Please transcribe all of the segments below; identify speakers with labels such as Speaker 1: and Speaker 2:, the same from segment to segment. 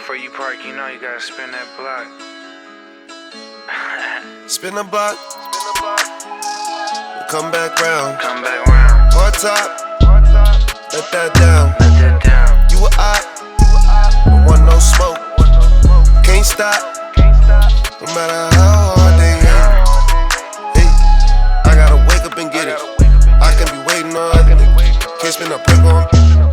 Speaker 1: Before you park, you know you gotta spin that block.
Speaker 2: Spin the block, come back round.
Speaker 1: Come back round.
Speaker 2: Hard top, let that down.
Speaker 1: Let that down.
Speaker 2: You a op, don't want no smoke. Can't stop, no matter how hard they hit. Hey, I gotta wake up and get it. I can be waiting on, can't spin a brick on.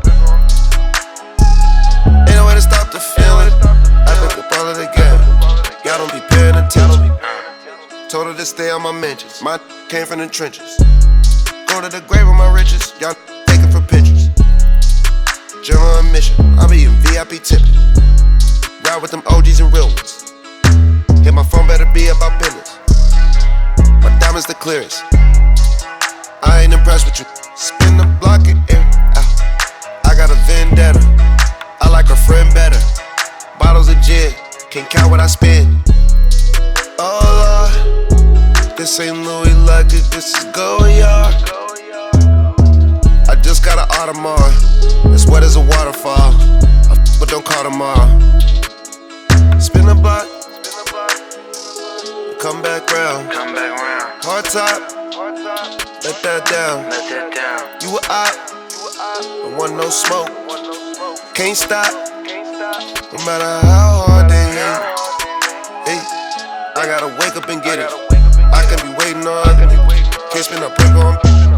Speaker 2: Ain't no way to stop the feeling. I think up all of the game. Y'all don't be paying attention. Told her to stay on my mentions. My came from the trenches. Go to the grave with my riches. Y'all taking for pictures. General admission. I'm eating VIP tipping. Ride with them OGs and real ones. Hit my phone, better be about business. My diamonds the clearest. I ain't impressed with you. Spin the block and air out. I got a vendetta. I like a friend better. Bottles of gin. Can't count what I spend. Oh Lord, this ain't Louis Lucky, this is Goyard. I just got an Audemars, as wet as a waterfall. But don't call tomorrow. Spin the block, come back round.
Speaker 1: Come back round.
Speaker 2: Hard top, let that down.
Speaker 1: Let that down.
Speaker 2: You a op, don't want no smoke. Can't stop, no matter how hard they hit. Hey, I gotta wake up and get it. I can be waiting on, can't spin a brick on.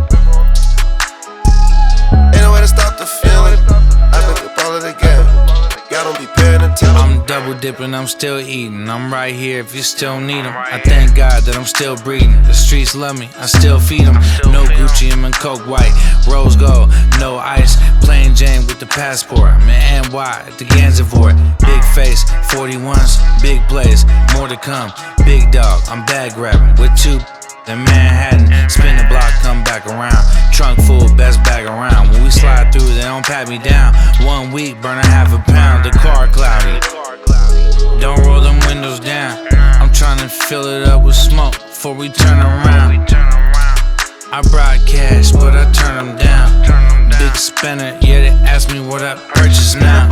Speaker 2: Ain't no way to stop the feeling. I think up all of the game. Y'all don't be paying attention.
Speaker 3: I'm double dipping, I'm still eating. I'm right here if you still need them. I thank God that I'm still breathing. The streets love me, I still feed them. No Gucci, I'm in Coke White. Rose gold, no ice. Plain Jane with the passport. I'm in NY at the Gansevoort. Big face, 41s, big plays, more to come. Big dog, I'm bag grabbing with two in Manhattan. Spin the block, come back around. Trunk full, best bag around. When we slide through, they don't pat me down. 1 week, burn a half a pound. The car cloudy. Don't roll them windows down. I'm trying to fill it up with smoke before we turn around. I brought cash, but I turn them down. Big spender, yeah, they ask me what I purchase now.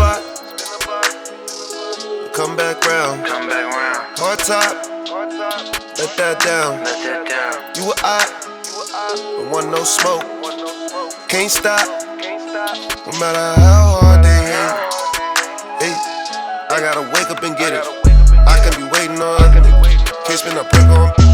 Speaker 2: Come back round.
Speaker 1: Come back round.
Speaker 2: Hard top, let that down.
Speaker 1: Let that down.
Speaker 2: You a op, don't want no smoke. Can't stop, no matter how hard they hit. Hey, I gotta wake up and get it. I can be waiting on, can't spin a brick on.